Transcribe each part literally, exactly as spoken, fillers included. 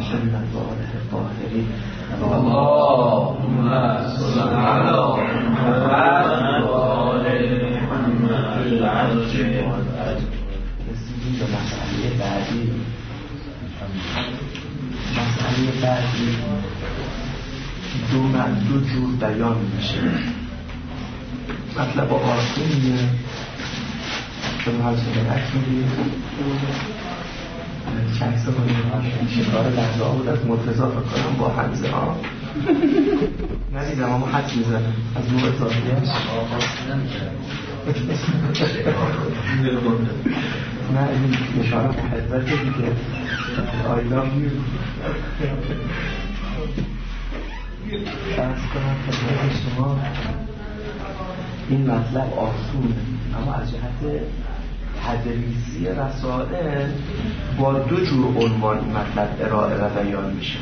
محمد و آله الطاهرین. اللهم صل علی محمد و آل محمد فی العرش والارض. رسیدیم به مسئله بعدی. مسئله بعدی دو من دو جور بیان میشه. مطلب آسونیه شما حال شده رکنیدی چند سه کنیم شکار لحظه ها بود از مرتضا فکرم با حمزه ها ندیدم اما حد میزنم از نوع اضافیش نه این اشاره به حضرت دیگه I love you فرض کنم خدمت شما این مطلب آسونه اما از جهت تدریسی رسائل با دو جور عنوان این مطلب ارائه و بیان میشه.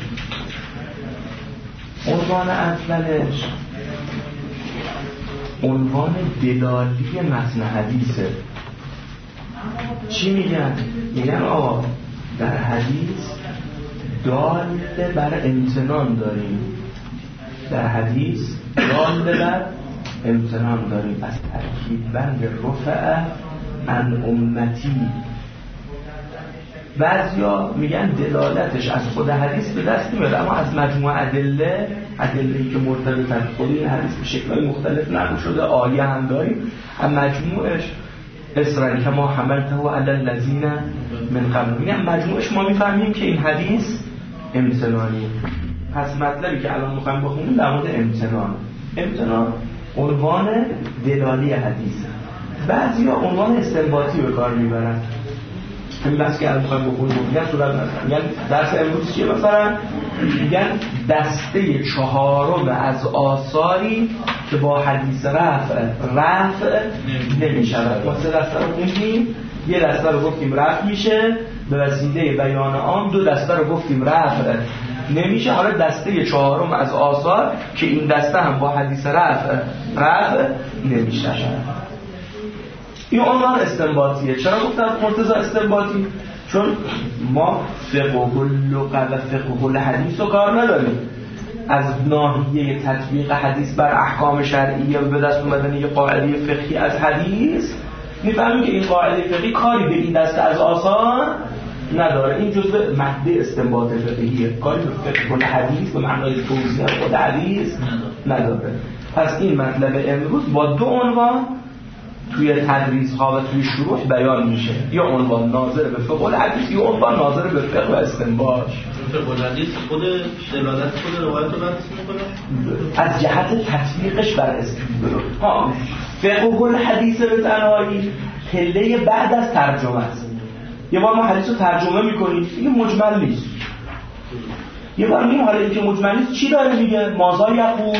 عنوان اولش عنوان دلالی متن حدیثه. چی میگن؟ میگن آقا در حدیث دال بر امتنان داریم، در حدیث دال بر امتنان داریم. از ترکیب بند رفع عن امتی. بعضیا میگن دلالتش از خود حدیث به دست نمیاد اما از مجموعه ادله، ادله‌ای که مرتبط از خود این حدیث به شکل‌های مختلف نقل شده، آیه هم داریم، از مجموعش اسرائیل که ما حملته علی الذین من قبل، میگن مجموعش ما میفهمیم که این حدیث امتنانیه. پس مطلبی که الان میخوایم بخونیم در مورد امتنان. امتنان عنوان دلالی حدیثه. بعضیا عنوان استنباطی به کار میبرن. همین بحث که الان میخوایم بخونیم میگن صورت نداره. میگن درس امروز چیه؟ مثلا میگن دسته چهارم از آثاری که با حدیث رفع رفع نمیشود. ما سه دسته رو خوندیم، یه دسته رو گفتیم رفع میشه به وسیله بیان عام، دو دسته رو گفتیم رفع نمیشه. حالا دسته چهارم از آثار که این دسته هم با حدیث رفع رفع نمیشه. این عنوان استنباطیه. چرا گفتم مرتضی استنباطی؟ چون ما فقه اللغة و فقه الحدیث رو کار نداریم. از ناحیه تطبیق حدیث بر احکام شرعیه و به دست اومدن یه قاعده فقهی از حدیث میفهمیم که این قاعده فقهی کاری به این دسته از آثار نداره. این جزء ماده استنباط فقهیه، کاری به فقه الحدیث به معنای توضیح خود حدیث نداره. پس این مطلب امروز با دو عنوان توی تدریس ها و توی شروح بیان میشه. یا عنوان ناظر به فقه الحدیث، یا عنوان ناظر به فقه و استنباط. فقه الحدیث خود دلالت خود روایت رو بحث میکنه از جهت تطبیقش بر استنباط. ها فقه الحدیث به تنهایی پله بعد از ترجمه است. یه بار ما حدیث رو ترجمه میکنیم، این مجمل نیست. یه بار میگیم حالا اینکه مجمل نیست چی داره میگه؟ مازا یقول.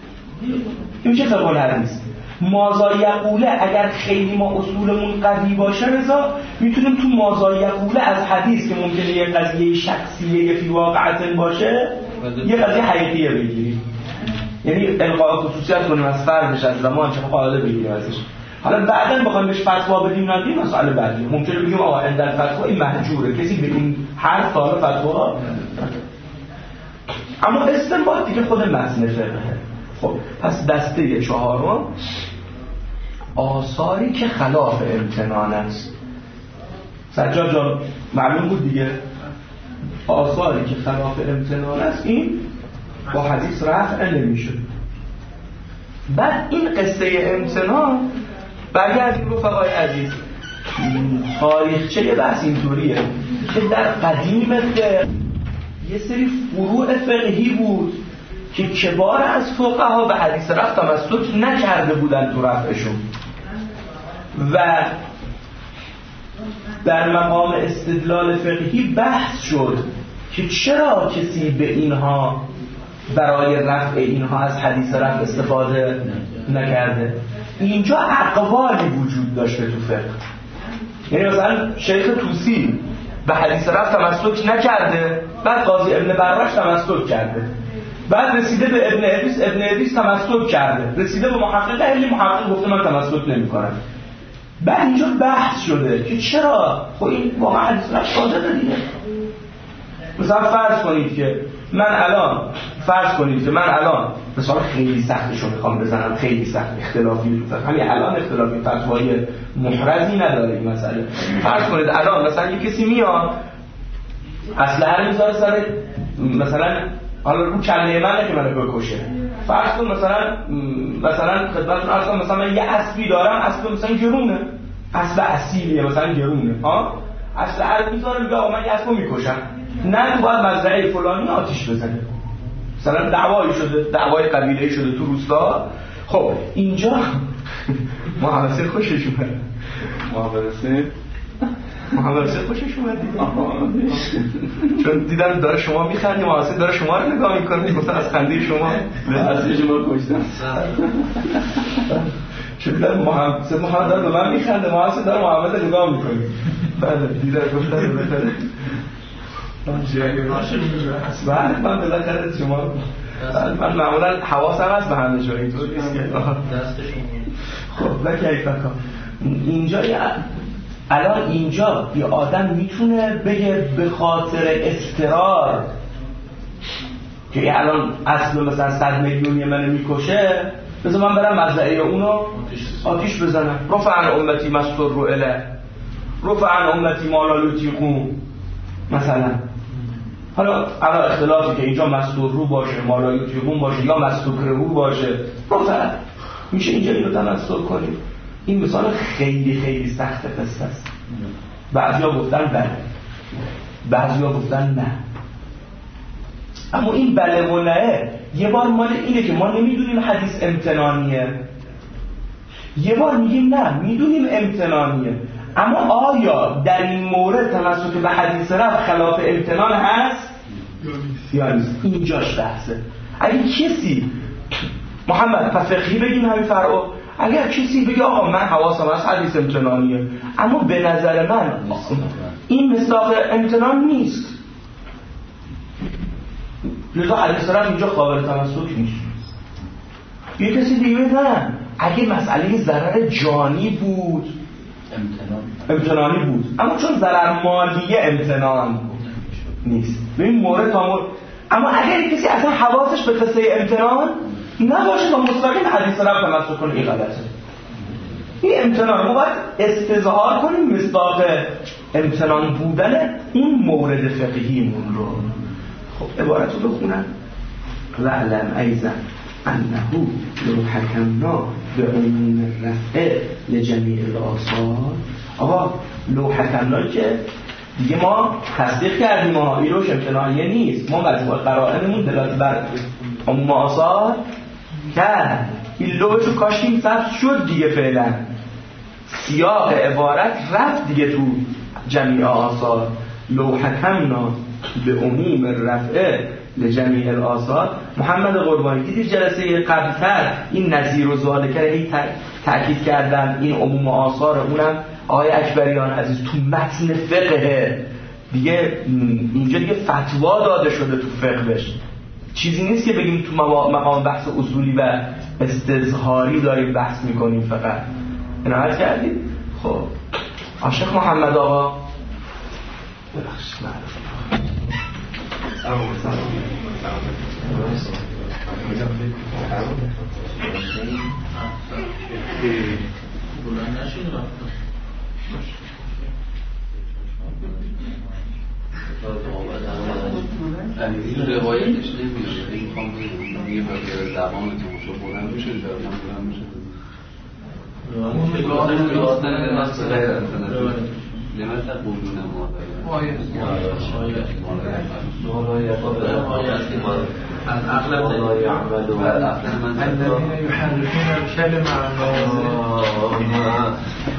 این چه فقه الحدیث؟ مازا یقوله اگر خیلی ما اصولمون قوی باشه رضا میتونیم تو مازا یقوله از حدیث که ممکنه یه قضیه شخصیه فی واقعتن باشه یه قضیه حقیقیه بگیریم. یعنی القاء خصوصیت کنیم از فردش از زمان چه قاعده بگیریم ازش. حالا بعداً بخوایم بهش فتوا بدیم ندیم مسئله بعدی. ممکنه بگیم آقا این در فتوا این محجوره، کسی به این حرف طالب فتوا. اما استنباط دیگه خود متن فقهه. خب پس دسته چهارم آثاری که خلاف امتنان است. سجاد جان معلوم بود دیگه، آثاری که خلاف امتنان است این با حدیث رفع نمیشه. بعد این قصه امتنان برگردیم رفقای عزیز، تاریخچه بحث اینطوریه که در قدیم فقه یه سری فروع فقهی بود که کبار از فقها به حدیث رفع تمسک نکرده بودن تو رفعشون و در مقام استدلال فقهی بحث شد که چرا کسی به اینها برای رفع اینها از حدیث رفع استفاده نکرده. اینجا اقوالی وجود داشته تو فقه. یعنی مثلا شیخ طوسی به حدیث رفع تمسک نکرده، بعد قاضی ابن برش تمسک کرده، بعد رسیده به ابن ادریس، ابن ادریس تمسک کرده، رسیده به محقق اهلی، محقق گفته من تمسک نمی‌کنم. بعد اینجا بحث شده که چرا؟ خب این واقعا حدیث رفع صادقه دیگه. مثلا فرض کنید که من الان فرض کنید که من الان مثلا خیلی سختشو میخوام بزنم، خیلی سخت اختلافی میذارم، همین الان اختلافی فتوای محرزی نداره این مسئله. فرض کنید الان مثلا یه کسی میاد اسلحه رو میذاره سر مثلا حالا رو کله منه که منو بکشه. فرض کن مثلا مثلا خدمتتون عرض کنم مثلا من یه اسبی دارم، اسب مثلا گرونه، اسب اصیلیه مثلا گرونه، ها اسلحه رو میذاره میگه آقا من یه اسبو میکشم، نه تو باید مزرعه فلانی آتیش بزنه، مثلا دعوایی شده، دعوای قبیله‌ای شده تو روستا. خب اینجا محمد خوشش اومد، محمد محمد خوشش اومد چون دیدم داره شما میخندی، محمد داره شما رو نگاه میکنه، مثلا از خنده شما از شما رو کشتم، چون دیدم محمد محمد داره به من میخنده، محمد داره محمد رو نگاه میکنه. بله دیدم گفتم بهتره بعد من بالاخره شما من معمولا حواسم هست به همه جایی اینطور نیست که خب لکه ایفکا اینجا الان اینجا یه آدم میتونه بگه به خاطر اضطرار که الان اصل مثلا صد میلیونی منو میکشه بذار من برم مزرعه اونو آتیش بزنم. رفع عن امتی مستر رو اله، رفع عن امتی مالالوتی قوم مثلا. حالا حالا اختلافی که اینجا مستور رو باشه، مالایوتی قوم باشه یا مستور رو باشه، رفع میشه اینجا اینو تناسل کنیم. این مثال خیلی خیلی سخت قصه است. بعضیا گفتن بله، بعضیا گفتن نه. اما این بله و نه یه بار مال اینه که ما نمیدونیم حدیث امتنانیه، یه بار میگیم نه میدونیم امتنانیه، اما آیا در این مورد تمسک به حدیث رفت خلاف امتنان هست یا نیست؟ اینجاش بحثه. اگه کسی محمد فقهی بگیم همین فرعو، اگر کسی بگه آقا من حواسم از حدیث امتنانیه اما به نظر من این مصداق امتنان نیست، لذا حدیث رفت اینجا قابل تمسک نیست. یه کسی دیگه نه اگه مسئله ضرر جانی بود امتنانی بود، اما چون ضرر مالیه امتنان نیست. ببین مورد تا مورد. اما اگر کسی اصلا حواسش به قصه امتنان نباشه تا مستقیم حدیث رفت تمسک کنه، این غلطه. این امتنان ما باید استظهار کنیم مصداق امتنان بودن این مورد فقهیمون رو. خب عبارت رو بخونم. وعلم ایضا انه لو حکمنا به عموم رفع لجمیع الآثار. آقا لو حکمنا که دیگه ما تصدیق کردیم، ما ایروش امتنانیه نیست، ما مجموع قرائنمون دلالت بر عموم آثار کرد، این لوش رو کاشتیم ثبت شد دیگه، فعلا سیاق عبارت رفت دیگه تو جمیع آثار. لو حکمنا به عموم رفعه لجمیع الآثار. محمد قربانی دیدی جلسه قبلتر این نظیر و ذالکه هی تأکید کردن این عموم آثار، اونم آقای اکبریان عزیز تو متن فقه دیگه، اینجا دیگه فتوا داده شده تو فقه بش، چیزی نیست که بگیم تو مقام بحث اصولی و استظهاری داریم بحث میکنیم فقط. عنایت کردید؟ خب عاشق محمد آقا ببخشید معرفت سلام سلام این روایتش نمیشه، این خواهم میگه بگر زبان تماشا بودن میشه جایدن بودن میشه لماذا تقولون از اغلب الذين يحرفون الكلم عن مواضعه.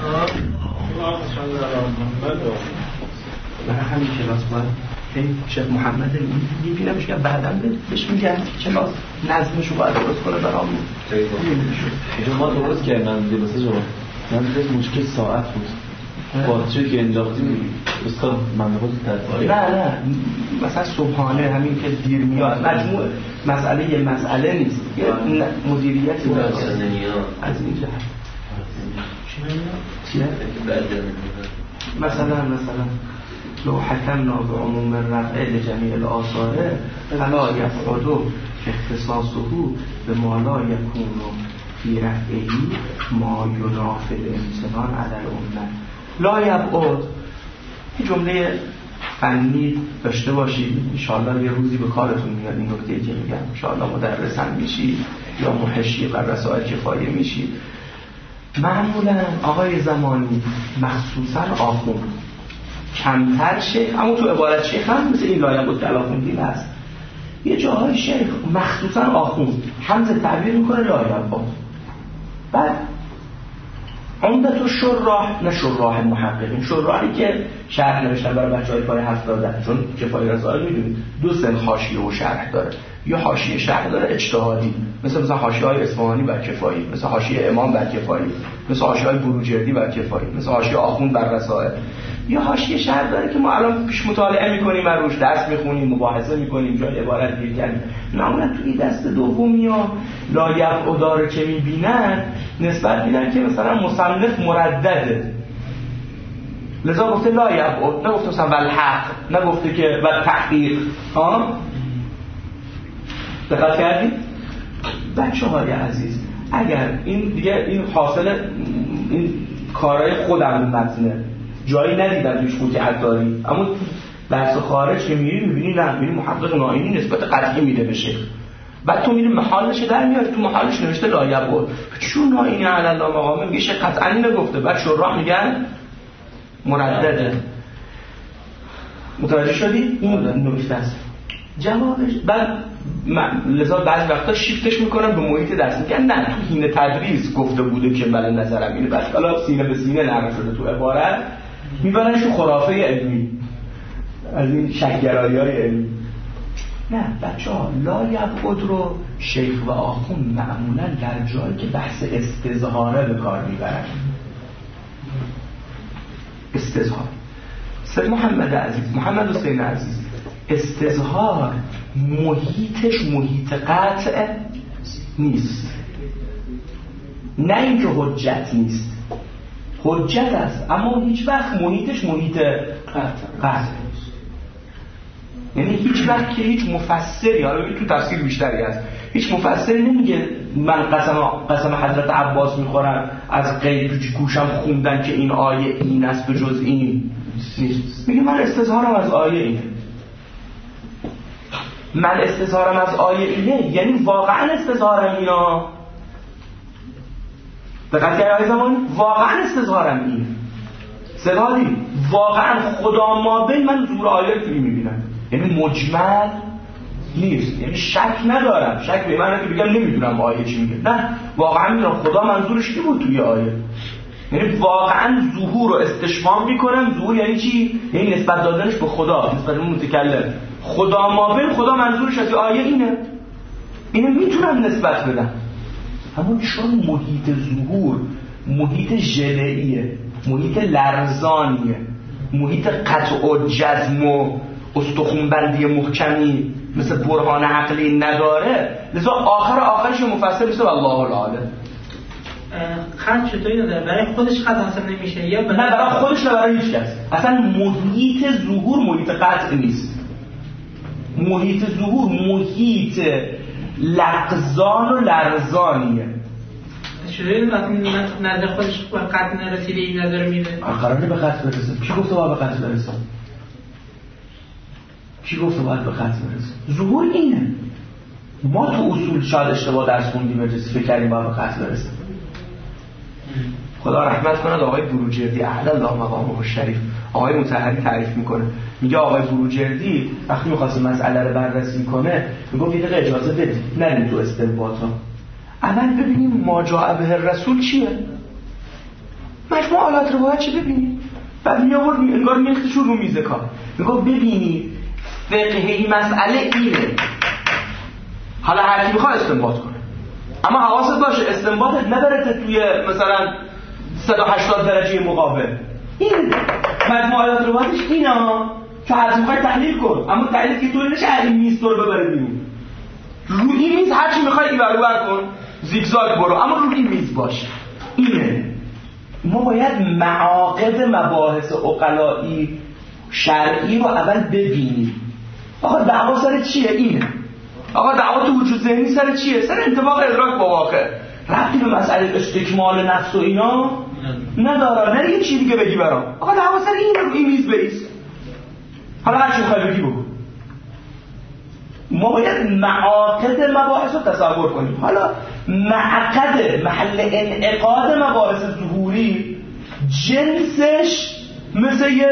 من همین کلاس باید این شیخ محمد میبینمش که بعداً بهش میگن کلاس نظمشو باید درست کنه برامون. اینجا ما درست کردن جلسه جواب من دیدم مشکل ساعت بود با چه که انداختیم استاد من خود تدریس. نه نه مثلا صبحانه همین که دیر میاد مجموع مسئله یه مسئله نیست، یه مدیریتی داره از این جهت. چیه؟ مثلا مثلا لو حکمنا به عموم رفع لجمیع الآثار فلا یفعد اختصاصه به ما لا یکون فی رفعه ما ینافی الامتنان علی الامه. لا یبعد این جمله فنی داشته باشید، انشاءالله یه روزی به کارتون میاد این نکته که میگم. انشاءالله مدرسن میشید یا محشی بر رسائل کفایه میشید. معمولا آقای زمانی مخصوصا آخوند کمتر شیخ، اما تو عبارت شیخ هم مثل این لایه بود که الان خوندیم هست، یه جاهای شیخ مخصوصا آخوند حمزه تعبیر میکنه لایه بود. بعد عمدت و شراح، نه شراح محققین، شراحی که شرح نوشتن برای بچه های پای هفتاده، چون کفایه رسائل میدونید دو سن حاشیه و شرح داره، یا حاشیه شرح داره اجتهادی مثل مثلا حاشیه های اصفهانی بر کفایی، مثل حاشیه امام بر کفایی، مثل حاشیه های بروجردی بر کفایی، مثل حاشیه آخوند بر رسائل، یا حاشیه شرح داره که ما الان پیش مطالعه میکنیم و روش درس میخونیم، مباحثه میکنیم، جای عبارت گیر کردیم. معمولا تو این دست دومی ها لایق و داره که میبینن نسبت میدن که مثلا مصنف مردده، لذا گفته لایق و نگفته مثلا والحق، نگفته که و تحقیق. ها دقت کردید؟ بچه های عزیز اگر این دیگه این حاصل این کارهای خودم متنه، جایی ندیدم توش قطعیت داری، اما درس خارج که میری میبینی نه، میبینی محقق نائینی نسبت قطعی میده به شیخ، بعد تو میری محالش در میاری، تو محالش نوشته لایق بود، چون نائینی علی الله مقامه میگه شیخ قطعی نگفته، بعد شراح میگن مردده. متوجه شدی؟ این نکته است. جوابش بعد لذا بعضی وقتا شیفتش میکنم به محیط درس، میگن نه تو حین تدریس گفته بوده که بله نظرم اینه، بس حالا سینه به سینه نرم شده تو عبارت، میبرنش تو خرافه علمی از این شکگرایی‌های علمی. نه بچه ها لا یبعد رو شیخ و آخوند معمولا در جایی که بحث استظهاره به کار میبرن. استظهار سید محمد عزیز، محمد حسین عزیز، استظهار محیطش محیط قطع نیست، نه اینکه حجت نیست، حجت است اما هیچ وقت محیطش محیط قطع نیست. یعنی هیچ وقت که هیچ مفسری، حالا تو تفسیر بیشتری هست، هیچ مفسری نمیگه من قسم قسم حضرت عباس میخورم از غیب گوشم خوندن که این آیه این است به جز این نیست، میگه من استظهارم از آیه اینه، من استظهارم از آیه اینه، یعنی واقعا استظهارم اینا. دقت کردید زمانی واقعا استظهارم اینه، سوادی واقعا خدا ما بین من زور آیه توی میبینم، یعنی مجمل نیست، یعنی شک ندارم، شک به من که بگم نمیدونم آیه چی میگه، نه واقعا میدونم خدا منظورش چی بود توی آیه، یعنی واقعا ظهور رو استشفام میکنم. ظهور یعنی چی؟ یعنی نسبت دادنش به خدا، نسبت به متکلم. خدا ما بین خدا منظورش از آیه اینه، اینو میتونم نسبت بدم، اما چون محیط ظهور محیط ژله‌ایه، محیط لرزانیه، محیط قطع و جزم و استخونبندی محکمی مثل برهان عقلی نداره، لذا آخر آخرش مفسر مثل الله العالم خط چطوری نداره؟ برای خودش خط حاصل نمیشه یا برای... نه برای خودش، نه برای هیچ کس. اصلا محیط ظهور محیط قطع نیست، محیط ظهور محیط لغزان و لرزانیه. چطوری نظر خودش به قطع نرسیده این نظر میده؟ قراره به قطع برسه. کی گفته باید به قطع برسه؟ کی گفته باید به قطع برسه؟ ظهور اینه. ما تو اصول شاید اشتباه درس خوندیم و فکر کردیم باید به قطع برسه. خدا رحمت کنه آقای بروجردی اعلی الله مقامه الشریف، آقای مطهری تعریف میکنه، میگه آقای بروجردی وقتی می‌خواست مسئله رو بررسی کنه میگه یه دقیقه اجازه بدید نریم تو استنباطا، اول ببینیم ما جاء به الرسول چیه، مجموع آیات روایت چی ببینیم، بعد میآورد انگار میختش رو میز کار، میگه ببینید فقهی مسئله اینه، حالا هر کی میخواد استنباط کنه، اما حواست باشه استنباطت نبرته توی مثلا صد و هشتاد درجه مقابل، این مجموع آیات روایتش اینا که هر میخوای تحلیل کن، اما تحلیل که طوری نشه این میز تو رو ببره بیرون، روی این میز هر چی میخوای این ور اون کن، زیگزاگ برو، اما روی این میز باش. اینه ما باید معاقد مباحث عقلایی شرعی رو اول ببینیم. آقا دعوا سر چیه؟ اینه. آقا دعوا تو وجود ذهنی سر چیه؟ سر انطباق ادراک با واقع. ربطی به مسئله استکمال نفس و اینا نداره. نه یه چیزی دیگه بگی برام. آقا دعوا سر این رو این میز بیس. حالا هر چی می‌خوای بگی بگو. ما باید معاقد مباحث رو تصور کنیم. حالا معقد محل انعقاد مباحث ظهوری جنسش مثل یه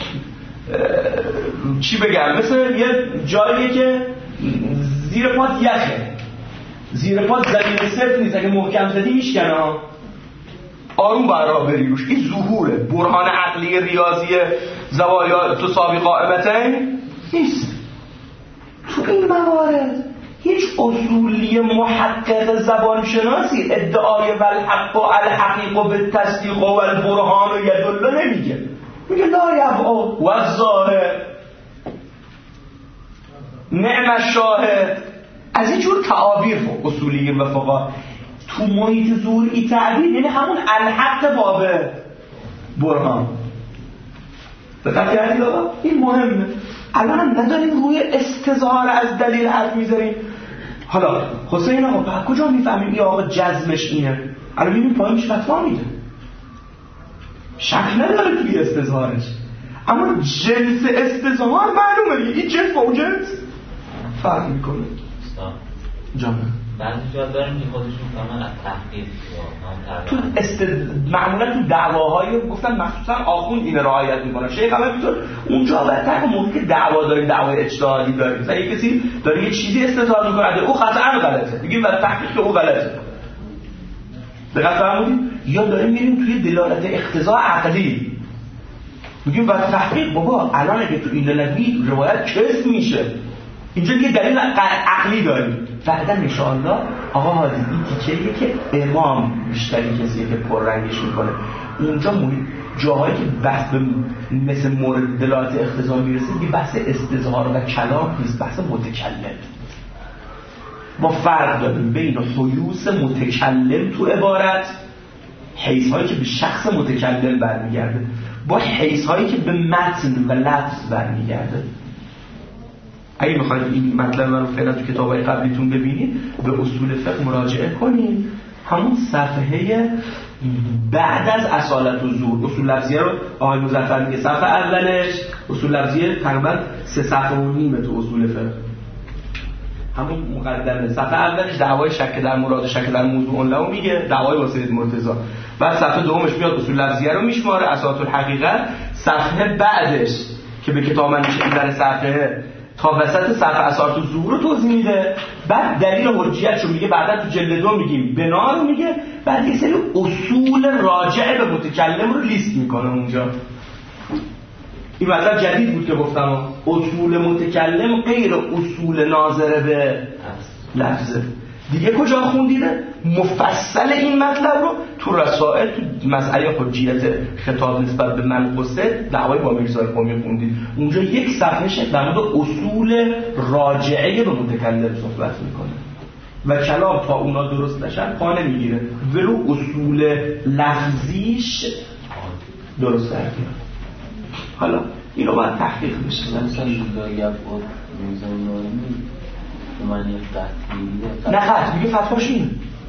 چی بگم، مثل یه جاییه که زیر پات یخه، زیر پات زمین سفت نیست، اگه محکم زدی میشکنه، آروم برا بری روش. این ظهوره، برهان عقلی ریاضی زوایا تساوی قائمتین نیست. تو این موارد هیچ اصولی محقق زبانشناسی ادعای والحق و الحقیق و بالتصدیق و البرهان و یدل نمیگه. میگه لا یبعو و الظاهر نعم الشاهد. از این جور تعابیر اصولی و فقها تو محیط ظهوری تعبیر یعنی همون الحق بابه برهان. دقت کردید آقا؟ این مهمه. الان هم نداریم روی استظهار از دلیل حرف میذاریم. حالا حسین آقا کجا میفهمیم این آقا جزمش اینه؟ الان میبینیم پایینش فتوا میده، شک نداره توی استظهارش، اما جنس استظهار معلومه. این جنس با اون جنس فرق میکنه. جامعه بعضی جا داریم که خودشون کاملا تحقیق تو است... معمولا تو دعواهای گفتن مخصوصا آخوند این رعایت میکنه. شیخ هم میتونه اونجا بهتر موقعی که دعوا داریم، دعوای اجتهادی داریم، مثلا یک کسی داره یه چیزی استدلال میکنه او قطعا غلطه، میگیم برای تحقیق که او غلطه. دقت فرمودید؟ یا داریم میریم توی دلالت اقتضا عقلی، میگیم برای تحقیق بابا الان اگه تو این نبی روایت کس میشه، اینجا یه دلیل عقلی داریم. بعدا ان شاء الله آقا هادی این تیکه‌ایه که امام بیشتری کسیه که پررنگش میکنه. اونجا محیط جاهایی که بحث به مثل مورد دلالت اقتضا میرسه دیگه بحث استظهار و کلام نیست، بحث متکلم. ما فرق داریم بین حیوث متکلم تو عبارت، حیث هایی که به شخص متکلم برمیگرده، با حیث هایی که به متن و لفظ برمیگرده. اگه میخواید این مطلب رو فعلا تو کتابای قبلیتون ببینید، به اصول فقه مراجعه کنید. همون صفحه بعد از اصالت و زور، اصول لفظیه رو آقای مظفر میگه صفحه اولش، اصول لفظیه تقریبا سه صفحه و نیمه تو اصول فقه. همون مقدمه صفحه اولش دعوای شک در مراد، شک در موضوع له میگه، دعوای واسطه مرتضی. بعد صفحه دومش میاد اصول لفظیه رو میشماره، اساس الحقیقت. صفحه بعدش که به کتاب من میشه در صفحه تا وسط صفحه اساس الظهور رو توضیح میده. بعد دلیل حجیت رو میگه، بعدا تو جلد دو میگیم بنا رو میگه. بعد یه سری اصول راجع به متکلم رو لیست میکنه اونجا. این مطلب جدید بود که گفتم، اصول متکلم غیر اصول ناظره به لفظه. دیگه کجا خوندیده؟ مفصل این مطلب رو تو رسائل، تو مسئله حجیت خطاب نسبت به منقصه دعوای با میرزا قمی خوندید. اونجا یک صفحه شد در مورد اصول راجعه به متکلم صحبت میکنه و کلام تا اونا درست نشن پا نمیگیره، ولو اصول لفظیش درست نگیره. حالا اینو باید تحقیق بشه. مثلا لایب بود میزان نارمی معنی قطعی نه خط میگه فتواش اینه.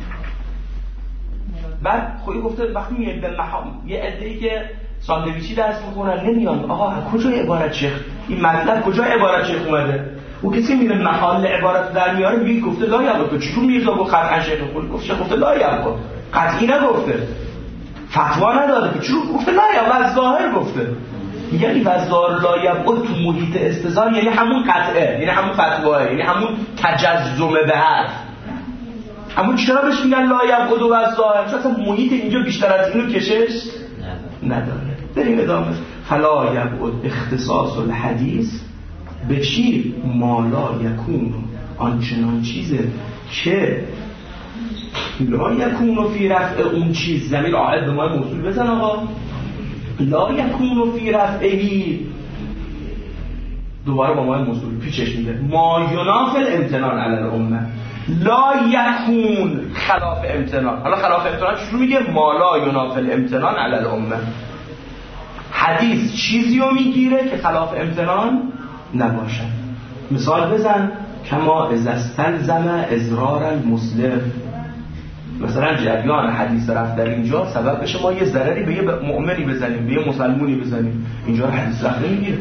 بعد خودی گفته وقتی میگه به محام یه عده‌ای که ساندویچی درس میخونن نمیان آقا کجا عبارت شیخ این مطلب کجا عبارت شیخ اومده؟ او کسی میره محل عبارت در میاره میگه گفته لا یبقى. چون میرزا گفت قطعا شیخ خود گفت شیخ گفته لا یبقى، قطعی نگفته، فتوا نداده، چون گفته لا یبقى از ظاهر گفته. یعنی وزار لا یبقى تو محیط استظهار یعنی همون قطعه، یعنی همون فتواه، یعنی همون تجزم به حرف. اما چرا بهش میگن لا یبقى دو وزار؟ چون اصلا محیط اینجا بیشتر از اینو کشش نداره. بریم ادامه. فلا یبقى اختصاص الحدیث به چی؟ ما لا یکون، آنچنان چیزه که لا یکون فی رفع اون چیز. زمین عائد به ما موصول بزن آقا. لا یکون فی رفعهی، دوباره با ما موصول پیچش میده. ما یناف الامتنان علی الامه. لا یکون خلاف امتنان. حالا خلاف امتنان چجور میگه؟ ما لا یناف الامتنان علی الامه. حدیث چیزی رو میگیره که خلاف امتنان نباشه. مثال بزن کما اذا استلزم اضرار المسلم، مثلا جریان حدیث رفت در اینجا سبب بشه ما یه ضرری به یه مؤمنی بزنیم، به یه مسلمونی بزنیم، اینجا رو حدیث رفت نمیگیره.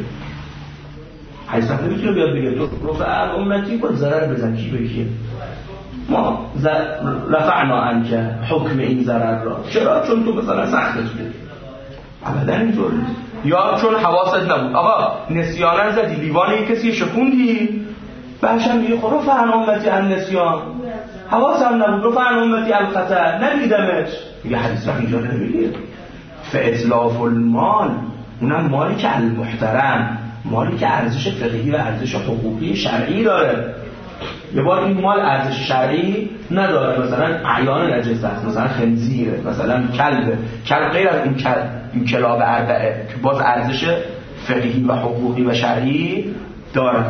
حدیث رفت نمیتونه بیاد بگه تو رفع امتی باید ضرر بزن. کی بگیه؟ ما رفعنا عنک حکم این ضرر را. چرا؟ چون تو مثلا سختت بود. ابدا اینطور نیست. یا چون حواست نبود. آقا نسیانا زدی لیوان یک کسی شکوندی، بهشم میگه خب رفعنا امتی عن نسیان، حواسم نبود، رفعنا امتی عن خطا، ندیدمش. میگه حدیث رفت اینجا نمیگه. فاطلاف المال، اونم مالی که المحترم، مالی که ارزش فقهی و ارزش حقوقی شرعی داره. یه بار این مال ارزش شرعی نداره، مثلا اعیان نجس است، مثلا خنزیره، مثلا کلبه، کلب غیر از این کلب، این کلاب اربعه که باز ارزش فقهی و حقوقی و شرعی داره.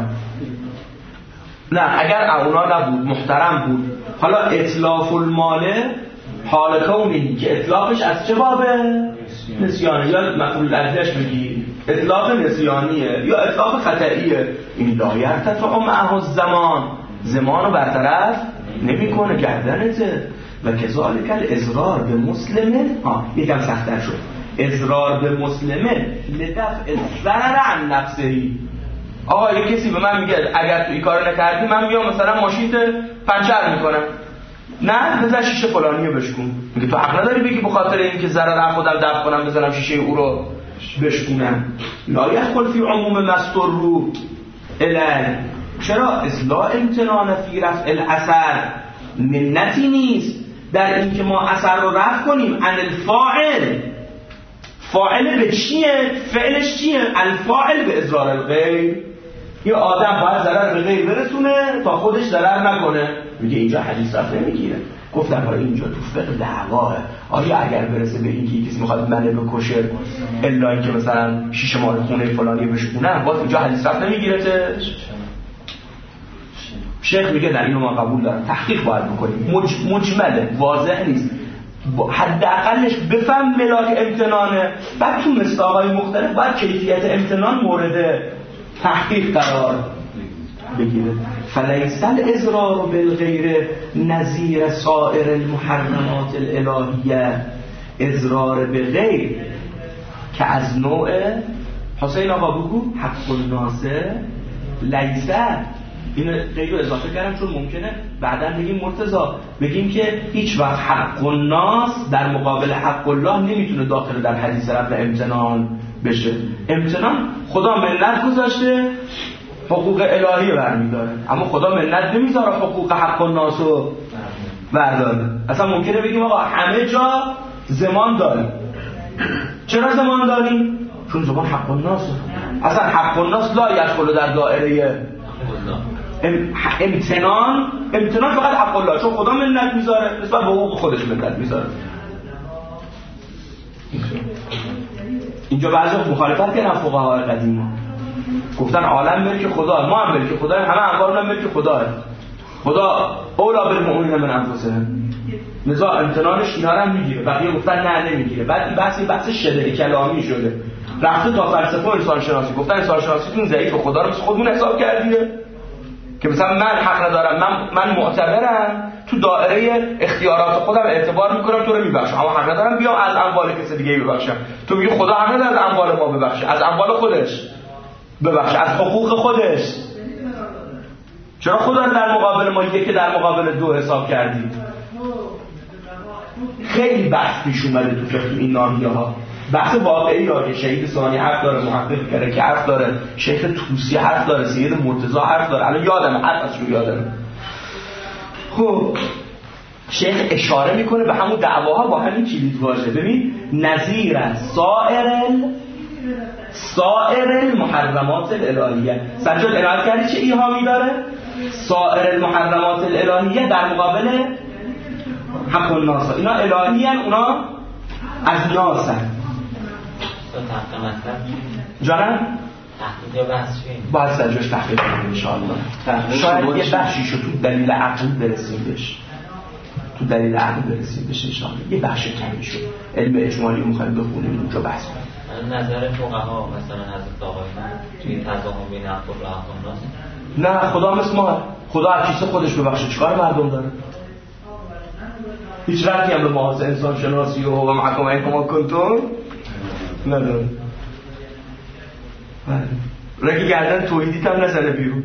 نه اگر اونا نبود، محترم بود. حالا اطلاف المال حال کونی که اطلافش از چه بابه؟ نسیانه، یا مفعول اجلش بگی اطلاف نسیانیه یا اطلاف خطئیه. این لا یرتفع معه الزمان، زمان رو برطرف نمی کنه، گردنته. و کذالک الاضرار به مسلمه، ها یکم سخت‌تر شد، اضرار به مسلمه لدفع ضرر عن نفسه. آقا یک کسی به من میگه اگر تو این کارو نکردی من میام مثلا ماشینت پنچر میکنم، نه بذار شیشه فلانیه بشکن. میگه تو حق نداری بگی به خاطر اینکه ضرر خودم دفع کنم بزنم شیشه او رو بشکونم. لا یدخل فی عموم مستر رو الی. چرا؟ اصلاح امتنان فی رفع الاثر منتی نیست در این که ما اثر رو رفع کنیم عن الفاعل. فاعل به چیه؟ فعلش چیه؟ الفاعل به اضرار الغیر. یه آدم باید ضرر به غیر برسونه تا خودش ضرر نکنه. میگه اینجا حدیث رفت نمیگیره. گفتم برای اینجا تو فقه دعواه، آیا اگر برسه به اینکه کسی میخواد منه بکشه الا اینکه مثلا شیشه مال خونه فلانی بشکونه، باز اینجا حدیث رفت نمیگیره. شیخ میگه در اینو ما قبول دارم، تحقیق باید بکنیم، مج... مجمله، واضح نیست، حداقلش بفهم ملاک امتنانه. بعد تو مصداق‌های مختلف باید کیفیت امتنان مورد تحقیق قرار بگیره. فلیس الاضرار بالغیر نظیر سایر المحرمات الالهیه. اضرار به غیر که از نوع حسین آقا بگو حق الناس لیسه. اینو غیر رو اضافه کردم چون ممکنه بعداً بگیم مرتضی بگیم که هیچ وقت حق الناس در مقابل حق الله نمیتونه داخل در حدیث رفع امتنان بشه. امتنان خدا منت گذاشته، حقوق الهی برمیداره، اما خدا منت نمیذاره حقوق حق الناس رو برداره. اصلا ممکنه بگیم آقا همه جا زمان داریم. چرا زمان داریم؟ چون زمان حق الناس. اصلا حق الناس لا یدخل در دایره امتنان. امتنان فقط حق الله، چون خدا منت میذاره نسبت به حقوق خودش منت میذاره. اینجا بعضی مخالفت کردن فقهای قدیما، گفتن عالم ملک خدا، ما هم ملک خدا، همه انوارنا ملک خدا، خدا اولا بالمؤمنین من انفسهم. نزاع امتنانش اینا رو هم میگیره. بقیه گفتن نه نمیگیره. بعد این بحث بحث شده کلامی شده، رفته تا فلسفه و انسان شناسی. گفتن انسان شناسیتون ضعیف، خدا رو مثل خودمون حساب کردیه که مثلا من حق ندارم، من من معتبرم، تو دایره اختیارات خودم اعتبار میکنم تو رو میبخشم، اما حق ندارم بیام از اموال کسی دیگه ببخشم. تو میگی خدا حق نداره از اموال ما ببخشه، از اموال خودش ببخشه، از حقوق خودش. چرا خدا در مقابل ما یک که در مقابل دو حساب کردی؟ خیلی بحث پیش اومده تو فقه این ناحیه ها، بحث واقعی ها که شهید ثانی حرف داره، محقق کرده که حرف داره، شیخ طوسی حرف داره، سید مرتضی حرف داره، الان یادمه حرفش رو یادمه. خب شیخ اشاره میکنه به همون دعواها با همین کلید واژه. ببین نظیر سائر سائر المحرمات الالهیه. سجاد ارائه کردی چه ایهامی داره؟ سائر المحرمات الالهیه در مقابل حق الناس. اینا الهی هن، اونا از ناس هن. جانم؟ تحقیق بحث فیلم باید سجاش تحقیق کنیم انشاءالله. شاید یه بخشیشو تو دلیل عقل برسیم بهش، تو دلیل عقل برسیم بهش انشاءالله. یه بخش کمی شد علم اجمالی مخواهیم بخونیم اونجا بحث کنیم. نظر فقها مثلا حضرت آقایان توی تضامن بین حق و حق الناس نه خدا مثل ما، خدا هر کیسه خودش ببخشه، چیکار مردم داره؟ هیچ ربطی هم به محاسن انسان شناسی و و محکم اینکما کنتون نداره. رگی گردن توحیدیت هم نزنه بیرون.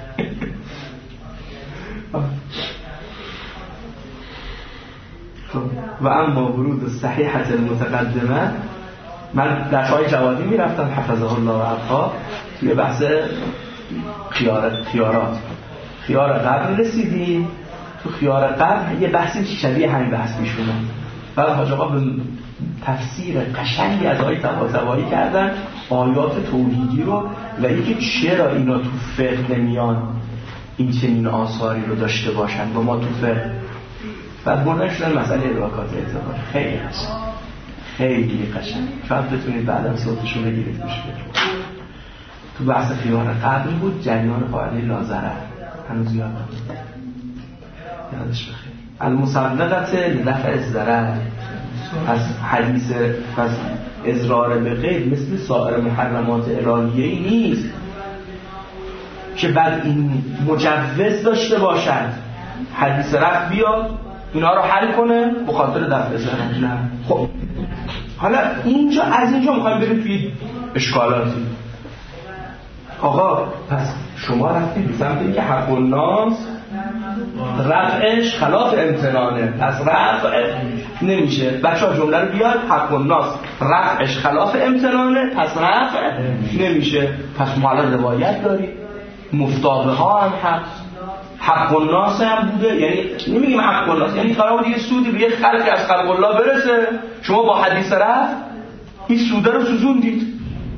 و اما ورود صحیحت المتقدمه، من در شای جوادی میرفتم حفظه الله و عبها توی بحث خیارات خیارات خیار قبل رسیدیم. تو خیار قبل یه بحثی شبیه همین بحث میشونه. بعد حاج آقا به تفسیر قشنگی از آیه طباطبایی کردن آیات توحیدی رو و اینکه چرا اینا تو فقه نمیان این چنین آثاری رو داشته باشن و ما تو فقه. بعد بردن شدن مسئله ادراکات اعتبار. خیلی هست، خیلی قشنگ. شاید بتونید بعدا صوتشو بگیرید بشه. تو بحث خیار قبل بود جریان قاعده لازره، هنوز یادم یادش بخیر. المصدقت لدفع الضرر، از حدیث از اضرار به غیر مثل سایر محرمات الهیه‌ای نیست که بعد این مجوز داشته باشد حدیث رفع بیاد اینا رو حل کنه به خاطر دفع ضرر. نه خب حالا اینجا از اینجا میخوایم بریم توی اشکالاتی. آقا پس شما رفتید به سمت اینکه حق الناس رفعش خلاف امتنانه، پس رفع نمیشه. بچه ها جمله رو بیاد، حق الناس رفعش خلاف امتنانه پس رفع نمیشه. پس ما الان روایت داریم مفتابه ها هم هست، حق الناس هم بوده. یعنی نمیگیم حق الناس، یعنی قرار بود یه سودی به یه خلقی از خلق الله برسه، شما با حدیث رفع این سوده رو سوزوندید.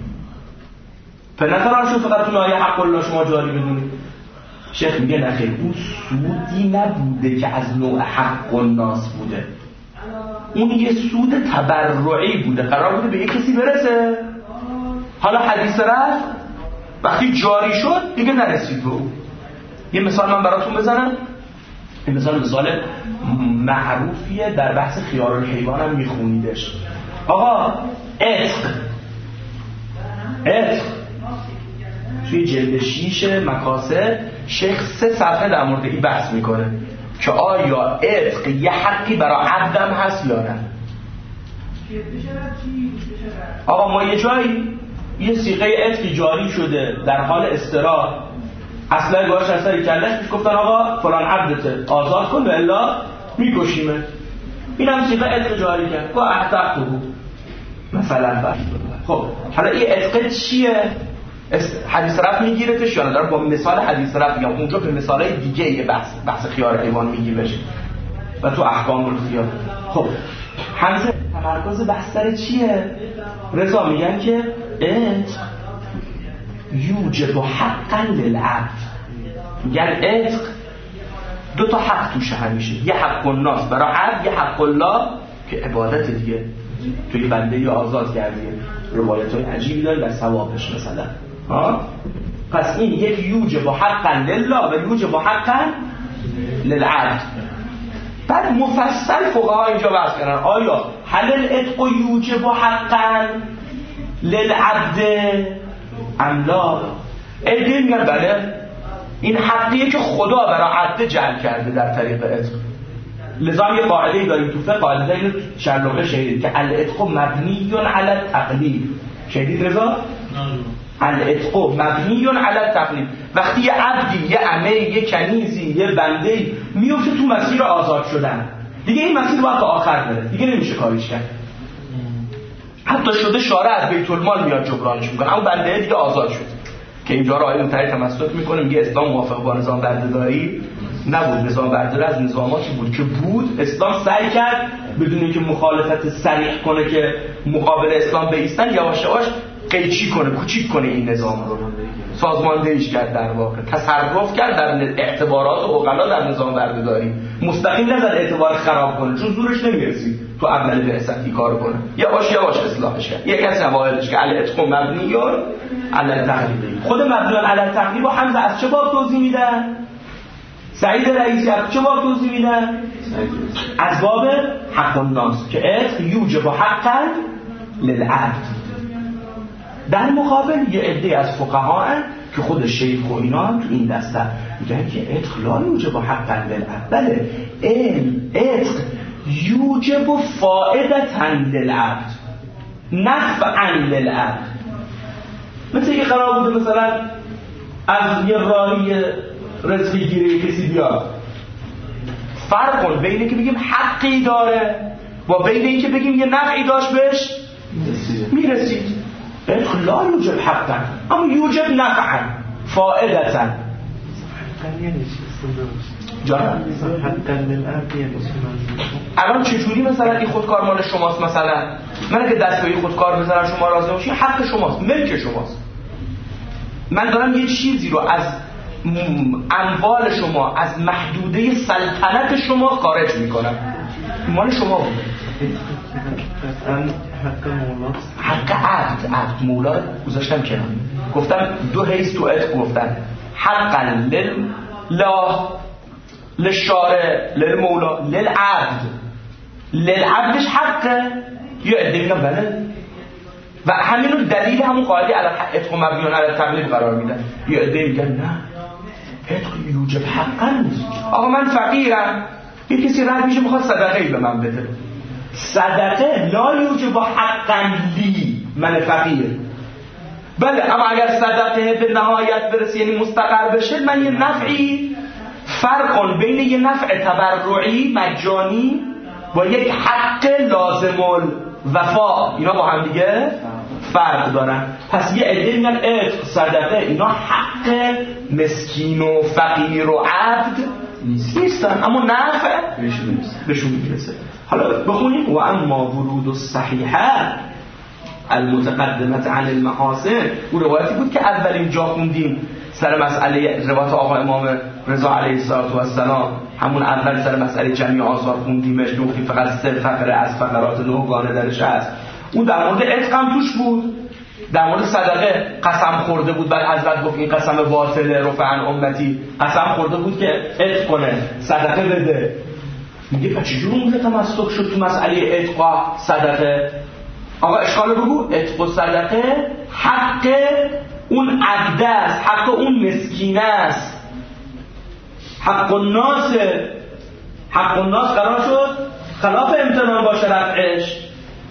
فنقرار شد فقط اون آیه حق الله شما جاری بدونید. شیخ میگه نخیر، اون سودی نبوده که از نوع حق الناس بوده، اون یه سود تبرعی بوده، قرار بوده به یه کسی برسه. حالا حدیث رفع وقتی جاری شد دیگه نرسید به اون. یه مثال من براتون بزنم. این مثال مثال معروفیه در بحث خیار الحیوان هم میخونیدش. آقا عتق عتق توی جلد شیش مکاسب شیخ سه صفحه در مورد این بحث میکنه که آیا عتق یه حقی برای عبدم هست یا نه. آقا ما یه جایی یه صیغه عتقی جاری شده در حال استراحت، اصلا گاهش از سر کلش میش گفتن آقا فلان عبدته آزاد کن و الا میکشیمه. این هم صیغه عتق جاری کرد و احتقته بود مثلا. بر خب حالا این عتق چیه؟ حدیث رفع میگیرتش یا نداره؟ با مثال حدیث رفع یا اونجا به مثالای دیگه یه بحث بحث خیار حیوان میگیرش و تو احکام الخیار. خب همزه تمرکز بحث سر چیه؟ رضا میگن که عتق یوجب حقا للعبد. میگن عتق دو تا حق توشه همیشه، یه حق الناس برای عبد، یه حق الله که عبادت دیگه توی بنده یا آزاد کردیه. روایت های عجیبی داره در ثوابش مثلا ها. پس این یک یوجب حقا لله و یوجب حقا للعبد. بعد مفصل فقها اینجا بحث کردن آیا هل العتق یوجب حقا للعبد ام لا؟ ایدی میگن بله این حقیه که خدا برای عبد جعل کرده در طریق عتق. لذا یه قاعده‌ای داریم تو فقه، قاعده اینو شرلوقه شهید که العتق مبنی علی التقلید. شهید رضا العتق مبنی علی التقلید. وقتی یه عبدی، یه عمه، یه کنیزی، یه بنده‌ای میفته تو مسیر آزاد شدن، دیگه این مسیر باید تا آخر بره، دیگه نمیشه کاریش کرد. حتی شده شارع از بیت المال میاد جبرانش میکنه، اما بنده دیگه آزاد شد. که اینجا رو آیه متحد تمسک میکنه میگه اسلام موافق با نظام بردهداری نبود. نظام بردهداری از نظاماتی بود که بود اسلام سعی کرد بدون اینکه مخالفت صریح کنه که مقابل اسلام بایستن، یواش یواش قیچی کنه، کوچیک کنه این نظام رو، سازماندهیش کرد، در واقع تصرف کرد در اعتبارات و عقلا در نظام بردهداری. مستقیم نزد اعتبار خراب کنه چون زورش نمیرسید تو اول بعثت کار کنه، یواش یواش اصلاحش کرد. یک از اوایلش که العتق مبنی علی التقلید. خود مبنی علی التقلید رو حمزه از چه باب توضیح میدن؟ سعید رئیسی از چه باب توضیح میدن؟ از باب حق الناس که عتق یوجب حقا للعبد. در مقابل یه عده از فقها هستن که خود شیخ و اینا هم تو این دسته میگن که عتق لا یوجب حقا للعبد. بله عتق یوجب فائدة للعبد نفعا للعبد. مثل یه قرار بوده مثلا از یه راهی رزقی گیره کسی بیاد، فرق بین که بگیم حقی داره و بین این که بگیم یه نفعی داشت بهش میرسید. عتق لا یوجب حقا اما یوجب نفعا فائدتا. جانم الان چجوری مثلا این خودکار مال شماست؟ مثلا من اگه دست به این خودکار بذارم شما راضی باشین حق شماست، ملک شماست. من دارم یه چیزی رو از اموال شما، از محدوده سلطنت شما خارج میکنم، مال شما بود. حق عبد عبد مولا گذاشتم کنار، گفتم دو حیث تو عتق گفتن حقا لله للشارع للمولا للعبد. للعبدش حقه یه عده میگن بله و همین رو دلیل همون قاعده عتق مبنی علی التقلید قرار میدن. یه عده میگن نه عتق یوجب حقا نیست. آقا من فقیرم، یه کسی رد میشه میخواد صدقه به من بده، صدقه لا یوجب حقا لی من فقیر. بله اما اگر صدقه به نهایت برسه یعنی مستقر بشه، من یه نفعی، فرق بین یه نفع تبرعی مجانی با یک حق لازم الوفا، اینا با هم دیگه فرق دارن. پس یه عده میگن عتق صدقه اینا حق مسکین و فقیر و عبد نیستن، اما نفع بهشون میرسه. حالا بخونیم و اما ورود الصحیحه المتقدمت عن المحاسن. اون روایتی بود که اولین جا خوندیم سر مسئله روایت آقا امام رضا علیه السلام، همون اول سر مسئله جمعی آثار خوندیمش، گفتیم فقط سه فقره از فقرات نهگانه درش هست. اون در مورد عتق هم توش بود، در مورد صدقه قسم خورده بود، بعد حضرت گفت این قسم باطله رفع عن امتی، قسم خورده بود که عتق کنه صدقه بده. میگه پس چجور اون تمسک شد تو مسئله عتق صدقه؟ آقا اشکال بگو، عتق و صدقه حق اون عبد است، حق اون مسکین است، حق الناس. حق الناس قرار شد خلاف امتنان باشه رفعش.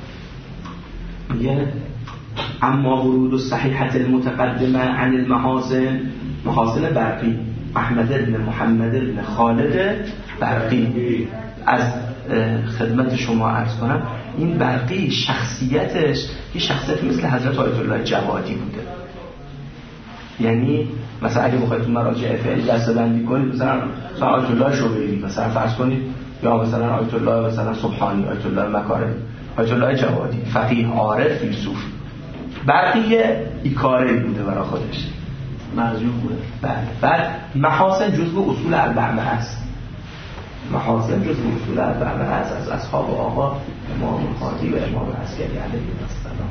میگه اما ورود الصحیحه المتقدمه عن المحاسن، محاسن برقی احمد بن محمد بن خالد برقی. از خدمت شما عرض کنم این برقی شخصیتش یه شخصیت مثل حضرت آیت الله جوادی بوده. یعنی مثلا اگه بخواید تو مراجع فعلی دسته‌بندی کنید، مثلا آیت الله شوبیری مثلا فرض کنید، یا مثلا آیت الله مثلا سبحانی، آیت الله مکارمی، آیت الله جوادی، فقیه، عارف، فیلسوف. برقی ایکاره بوده برای خودش، مرجوع بوده. بعد بعد محاسن جزء اصول اربعه است. محاسن جزء اصول اربعه است از اصحاب آقا امام خاطی و امام عسکری علیه السلام.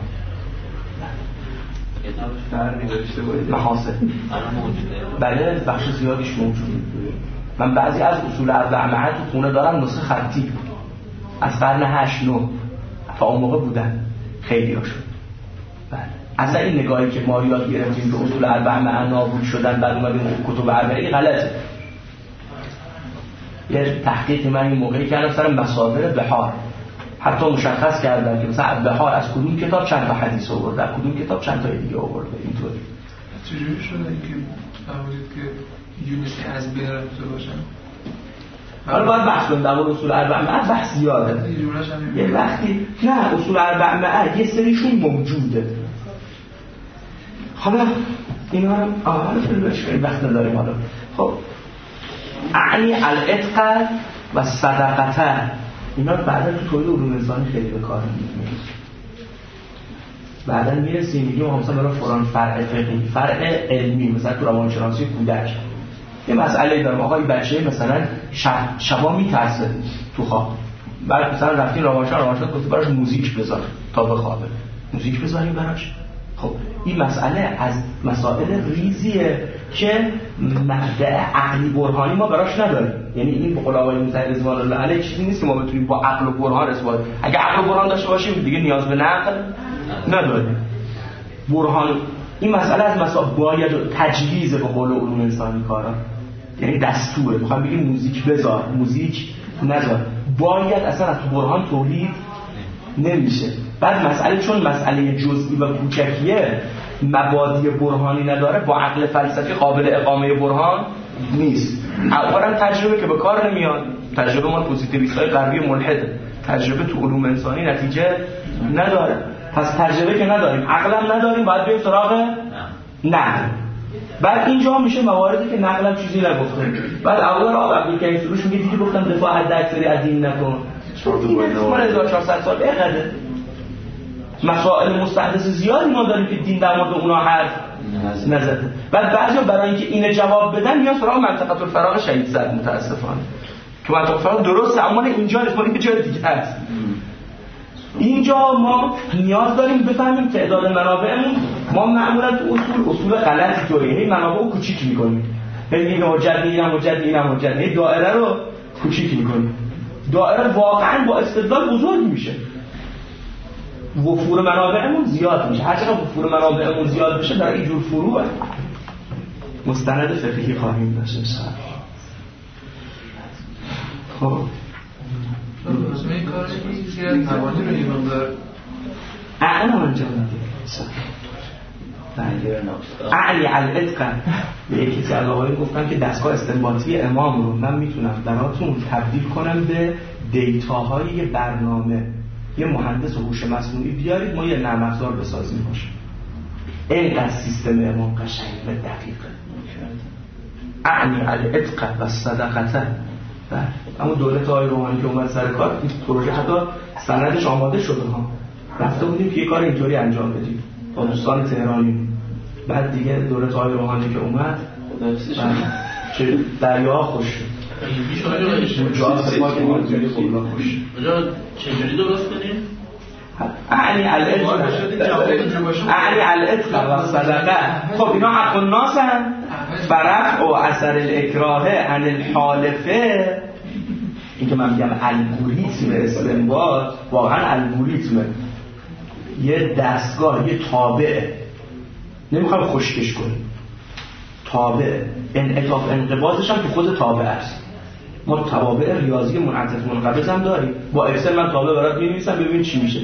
محاسن بله بخش زیادیش موجوده. من بعضی از اصول اربعه تو خونه دارم نسخه خطی از قرن هشت نه تا اون موقع بودن خیلی هاشون. بله اصلا این نگاهی که ما یاد گرفتیم به اصول اربعه نابود شدن بعد اومدیم کتب اربعه غلطه. یه تحقیق من این موقعی کردم سر مصادر بحار، حتی مشخص کردن که مثلا بحار از کدوم کتاب چند تا حدیث آورده، از کدوم کتاب چند تا دیگه آورده. اینطوری چجوری شده که فرمودید که یونسی از بین رفته باشن؟ حالا باید بحث کنیم در مورد اصول اربعه، بحث زیاده. یه وقتی نه اصول اربعه یه سریشون موجوده. حالا اینا هم آهان فیلمش این وقت نداریم. حالا خب اعنی الاتقه و صدقته اینا بعدا تو توی علوم انسانی خیلی به کار میاد. بعدا میرسیم میگیم مثلا برای فلان فرع فقهی، فرع علمی، مثلا تو روانشناسی کودک یه مسئله دارم، آقای بچه مثلا شب شبا میترسه تو خواب، بعد مثلا رفتین روانشناس روانشناس گفت براش موزیک بذار تا بخوابه، موزیک بذاریم براش. خب این مسئله از مسائل ریزیه که مبدأ عقلی برهانی ما براش نداریم. یعنی این به قول آقای مطهری رضوان الله علیه چیزی نیست که ما بتونیم با عقل و برهان اثبات. اگه عقل و برهان داشته باشیم دیگه نیاز به نقل نداریم. برهان این مسئله از مسائل باید تجویز به قول علوم انسانی کارا، یعنی دستوره. میخوام بگیم موزیک بذار، موزیک نذار، باید اصلا از تو برهان تولید نمیشه. بعد مسئله چون مسئله جزئی و کوچکیه، مبادی برهانی نداره، با عقل فلسفی قابل اقامه برهان نیست. اولا تجربه که به کار نمیاد، تجربه ما پوزیتیویست‌های غربی ملحده، تجربه تو علوم انسانی نتیجه نداره. پس تجربه که نداریم، عقلم نداریم، باید بریم سراغ نقل. بعد اینجا میشه مواردی که نقلم چیزی نگفته. بعد اول آب عبدالکریم سروش میگه دیگه گفتم دفاع حد اکثری از دین نکن. این مال هزار و چهارصد سال اقده. مسائل مستحدث زیادی ما داریم که دین در مورد اونا حرف نزده. بعد بعضیا برای اینکه اینو جواب بدن میان سراغ منطقه الفراغ شهید زد متاسفانه. که منطقه الفراغ درسته اما اینجا نیست، مال یه جای دیگه هست. اینجا ما نیاز داریم بفهمیم تعداد منابعمون. ما معمولا تو اصول اصول غلطی طوریه، این منابع رو کوچیک می‌کنیم. این حجت اینم حجت اینم حجت، این دایره رو کوچیک می‌کنیم. دایره واقعا با استدلال بزرگ میشه. وفور منابعمون زیاد میشه. هر چقدر وفور منابعمون زیاد بشه در این جور فروع مستند فقهی خواهیم داشت انشاءالله. خب رسمه کاری زیاد موانی رو یه مقدار اعلم انجام میده. اعلی الاتقا به یکی از آقایون گفتن که دستگاه استنباطی امام رو من میتونم براتون تبدیل کنم به دیتاهای برنامه. یه مهندس هوش مصنوعی بیارید ما یه نرم افزار بسازیم باشه. اینقدر سیستم امام قشنگ و دقیقه. اعنی الاتقا و صدقه. اما دولت آقای روحانی که اومد سر کار این پروژه حتی سندش آماده شده ها. رفته بودیم که یه کار اینطوری انجام بدیم با دوستان تهرانی. بعد دیگه دولت آقای روحانی که اومد چه دریا خوش شد. چجوری درست کنیم؟ اعنی الاتقا اعنی الاتقا و صدقه. خب اینا حق الناس هم برفع و اثر الاکراه عن الحالفه. این که من میگم الگوریتم استنباط واقعا الگوریتمه، یه دستگاه، یه تابعه. نمیخوام خشکش کنیم، تابع انعطاف انقباضش هم که خود تابع است. ما توابع ریاضی منعطف منقبض هم داریم. با اکسل من تابع برات می‌نویسم ببین چی میشه.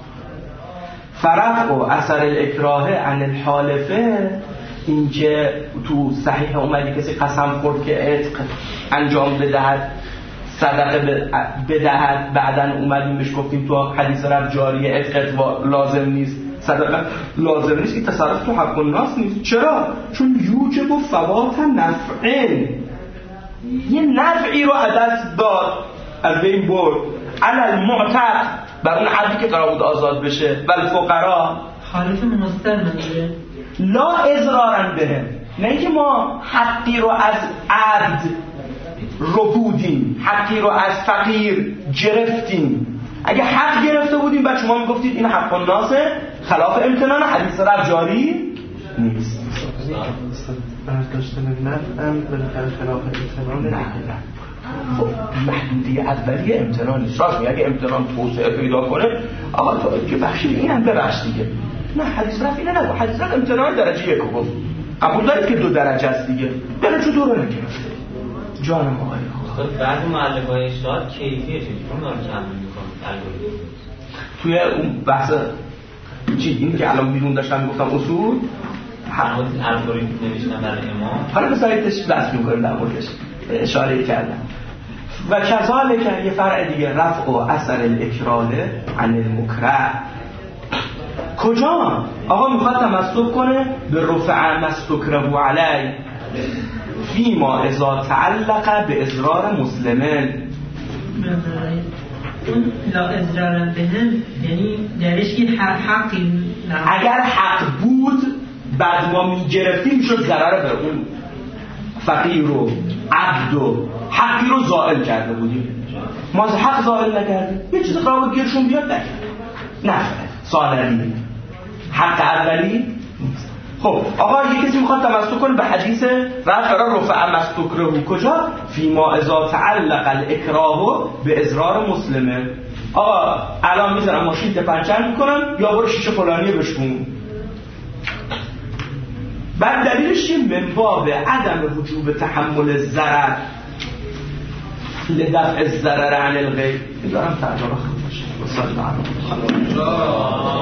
فرق و اثر الاکراه عن الحالفه، این که تو صحیح اومدی کسی قسم خورد که عتق انجام بدهد، صدقه بدهد، بعدن اومدیم بهش گفتیم تو حدیث رفع جاریه عتق لازم نیست، صدقه لازم نیست. این تصرف تو حق الناس نیست. چرا؟ چون یوجب و فوات نفعین، یه نفعی رو عدد داد از بین برد. علی المعتق، بر اون عبدی که قرار بود آزاد بشه. و الفقراء خالف مستمره لا اضرارن بهم، نه اینکه ما حقی رو از عبد رو بودیم، حقی رو از فقیر گرفتیم. اگه حق گرفته بودیم بعد شما میگفتید این حق الناسه، خلاف امتنان حدیث رفع جاری نیست. برداشتن نفعم بالاخره خلاف امتنان نه نه. خب محدودی اولیه امتنان نیست. راست میگه اگه امتنان توسعه پیدا کنه آقا تو که بخشید این هم ببخش دیگه. نه حدیث رفع اینه نه، حدیث رفع امتنان درجه یک گفت. قبول دارید که دو درجه است دیگه. درجه دو رو نگرفته. جانم آقای خب بعد مؤلفه‌های اشتهار کیفیه چجوری اون رو تمرین می‌کنن الگوریتم؟ توی اون بحث چی این که الان بیرون داشتم میگفتم اصول همون الگوریتم نوشتن برای امام. حالا به سایتش بحث می‌کنیم در موردش اشاره کردم. و کذالک یه فرع دیگه رفع و اثر الاکراه عن المکره. کجا؟ آقا میخواد تمسک کنه به رفع مستکره علی فیما اذا تعلق به اضرار مسلمین. اون لا اضرارا بهم یعنی درش که هر حقی اگر حق بود بعد ما میگرفتیم شد ضرر به اون فقیر و عبد و حقی رو زائل کرده بودیم. ما از حق زائل نکردیم، یه چیز قرار گیرشون بیاد نکرد. نه ثانوی حق اولی. خب آقا یه کسی میخواد تمسک کنه به حدیث رفع رفع مستکره کجا؟ فیما اذا تعلق الاکراه به اضرار مسلمه. آقا الان میذارم ماشین تپنچر میکنم یا برو شیشه فلانیه بشکن. بعد دلیلش چیه؟ من باب عدم وجوب تحمل ضرر لدفع الضرر عن الغیر. دارم ترجمه خودم باشه.